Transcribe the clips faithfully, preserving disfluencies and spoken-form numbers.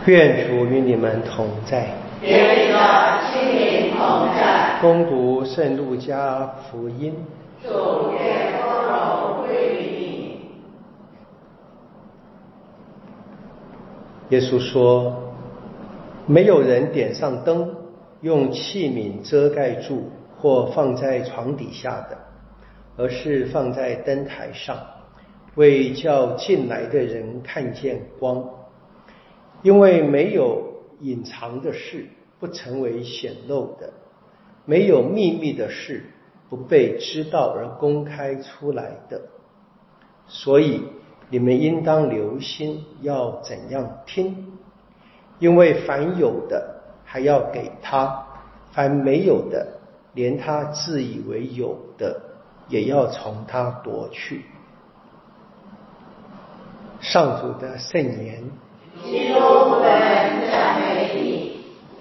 愿主与你们同在。 愿你的心灵同在。 恭读圣路加福音。 主愿光荣归于你。 耶稣说：没有人点上灯，用器皿遮盖住或放在床底下的，而是放在灯台上，为叫进来的人看见光。因为没有隐藏的事不成为显露的，没有秘密的事不被知道而公开出来的。所以你们应当留心要怎样听，因为凡有的还要给他，凡没有的连他自以为有的也要从他夺去。上主的圣言。 基督，我们赞美你。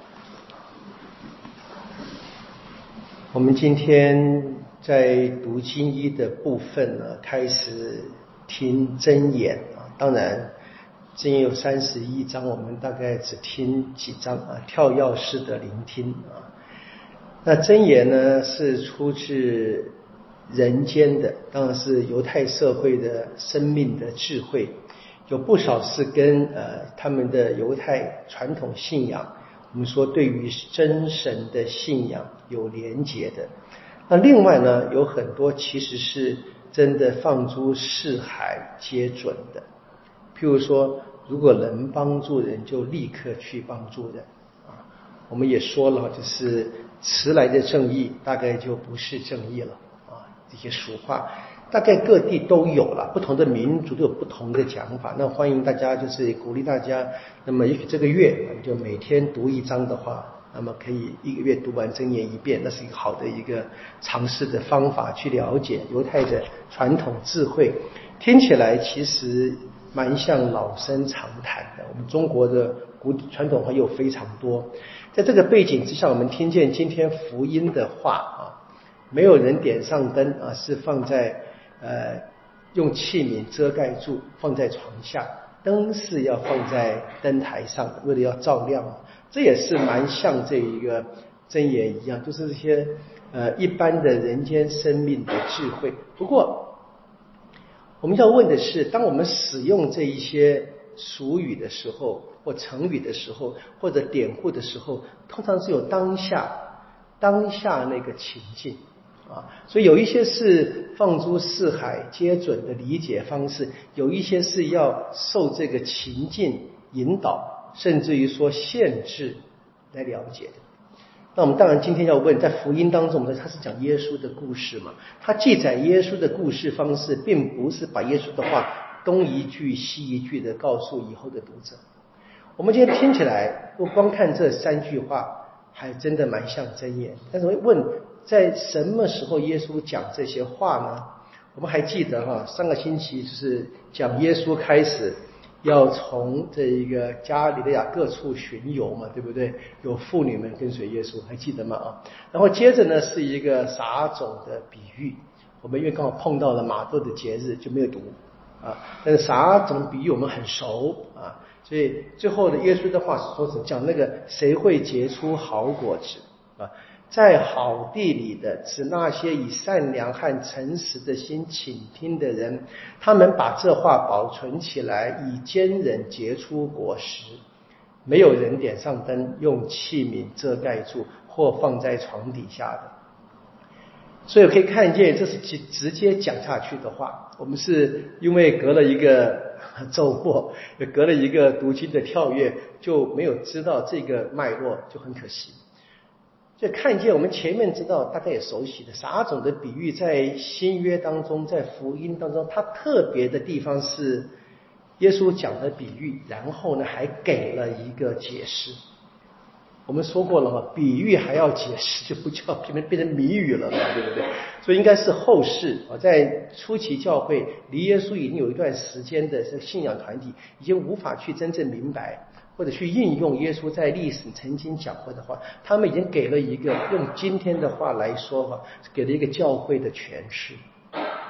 我们今天在读经一的部分呢，开始听箴言啊。当然，箴言有三十一章，我们大概只听几章啊，跳跃式的聆听啊。那箴言呢，是出自人间的，当然是犹太社会的生命的智慧。有不少是跟呃他们的犹太传统信仰，我们说对于真神的信仰有连结的。那另外呢，有很多其实是真的放诸四海皆准的。譬如说，如果能帮助人，就立刻去帮助人啊。我们也说了，就是迟来的正义，大概就不是正义了啊。这些俗话。大概各地都有了，不同的民族都有不同的讲法。那欢迎大家，就是鼓励大家，那么也许这个月就每天读一章的话，那么可以一个月读完箴言一遍，那是一个好的一个尝试的方法，去了解犹太的传统智慧。听起来其实蛮像老生常谈的，我们中国的古传统话又非常多。在这个背景之下，我们听见今天福音的话啊，没有人点上灯啊，是放在呃，用器皿遮盖住，放在床下，灯是要放在灯台上的，为了要照亮。这也是蛮像这一个箴言一样，就是这些呃一般的人间生命的智慧。不过，我们要问的是，当我们使用这一些俗语的时候，或成语的时候，或者典故的时候，通常是有当下当下那个情境。啊，所以有一些是放诸四海皆准的理解方式，有一些是要受这个情境引导，甚至于说限制来了解的。那我们当然今天要问，在福音当中，它是讲耶稣的故事嘛？它记载耶稣的故事方式，并不是把耶稣的话东一句西一句的告诉以后的读者。我们今天听起来，不光看这三句话，还真的蛮像箴言。但是我问，在什么时候耶稣讲这些话呢？我们还记得哈，上个星期就是讲耶稣开始要从这一个加利利亚各处巡游嘛，对不对？有妇女们跟随耶稣，还记得吗？啊，然后接着呢是一个撒种的比喻。我们因为刚好碰到了马窦的节日，就没有读啊。但是撒种比喻我们很熟啊，所以最后的耶稣的话说是讲那个谁会结出好果子啊？在好地里的，指那些以善良和诚实的心倾听的人，他们把这话保存起来，以坚忍结出果实。没有人点上灯，用器皿遮盖住，或放在床底下的。所以可以看见，这是直接讲下去的话。我们是因为隔了一个周末，隔了一个读经的跳跃，就没有知道这个脉络，就很可惜。就看见我们前面知道，大家也熟悉的撒种的比喻，在新约当中，在福音当中，它特别的地方是耶稣讲的比喻，然后呢还给了一个解释。我们说过了嘛，比喻还要解释，就不叫变成变成谜语了嘛，对不对？所以应该是后世啊，在初期教会离耶稣已经有一段时间的这个信仰团体，已经无法去真正明白或者去应用耶稣在历史曾经讲过的话，他们已经给了一个用今天的话来说哈，给了一个教会的诠释。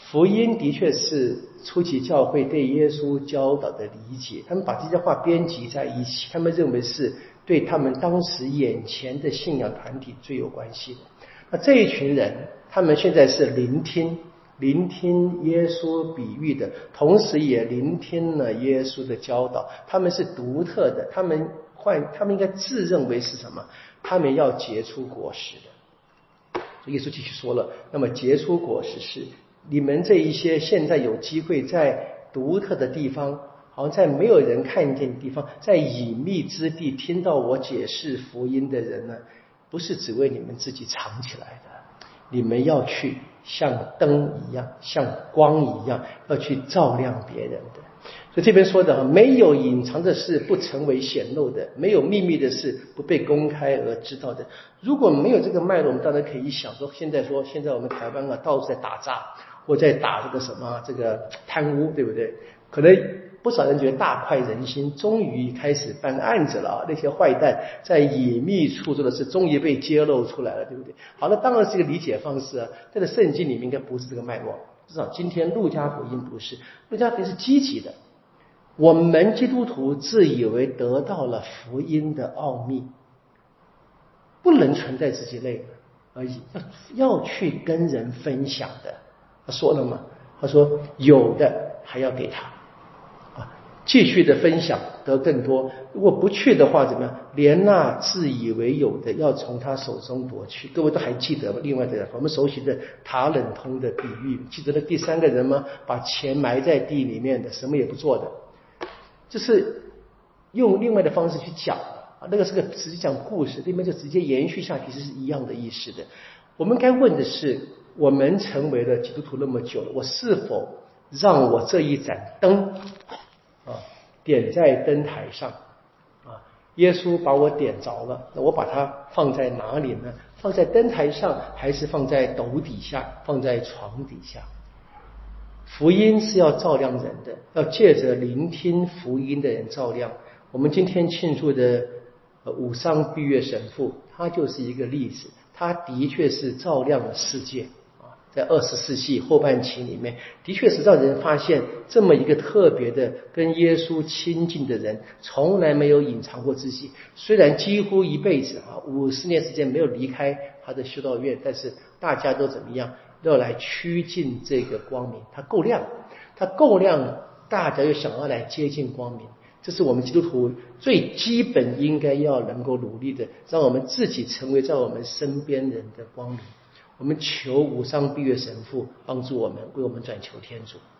福音的确是初期教会对耶稣教导的理解，他们把这些话编辑在一起，他们认为是对他们当时眼前的信仰团体最有关系的。那这一群人，他们现在是聆听聆听耶稣比喻的，同时也聆听了耶稣的教导，他们是独特的，他们换他们应该自认为是什么？他们要结出果实的。耶稣继续说了，那么结出果实是你们这一些现在有机会在独特的地方，好像在没有人看见的地方，在隐秘之地听到我解释福音的人呢，不是只为你们自己藏起来的，你们要去像灯一样，像光一样，要去照亮别人的。所以这边说的没有隐藏的事不成为显露的，没有秘密的事不被公开而知道的。如果没有这个脉络，我们当然可以想说，现在说现在我们台湾啊到处在打诈，或在打这个什么这个贪污，对不对？可能不少人觉得大快人心，终于开始办案子了，那些坏蛋在隐秘处做的事终于被揭露出来了，对不对？好，那当然是一个理解方式啊，在圣经里面应该不是这个脉络，至少今天路加福音不是，路加福音是积极的。我们基督徒自以为得到了福音的奥秘，不能存在自己内而已，要要去跟人分享的。他说了嘛，他说有的还要给他啊，继续的分享得更多。如果不去的话怎么样？连那自以为有的要从他手中夺去。各位都还记得吗？另外的我们熟悉的塔冷通的比喻，记得那第三个人吗？把钱埋在地里面的，什么也不做的。就是用另外的方式去讲啊，那个是个直接讲故事，里面就直接延续下去，是一样的意思的。我们该问的是，我们成为了基督徒那么久了，我是否让我这一盏灯啊点在灯台上啊？耶稣把我点着了，那我把它放在哪里呢？放在灯台上，还是放在斗底下，放在床底下？福音是要照亮人的，要借着聆听福音的人照亮。我们今天庆祝的五商毕月神父，他就是一个例子，他的确是照亮了世界啊！在二十世纪后半期里面，的确是让人发现这么一个特别的跟耶稣亲近的人，从来没有隐藏过自己。虽然几乎一辈子啊，五十年时间没有离开他的修道院，但是大家都怎么样？要来趋近这个光明，它够亮，它够亮，大家又想要来接近光明，这是我们基督徒最基本应该要能够努力的，让我们自己成为在我们身边人的光明。我们求五商毕月神父帮助我们，为我们转求天主。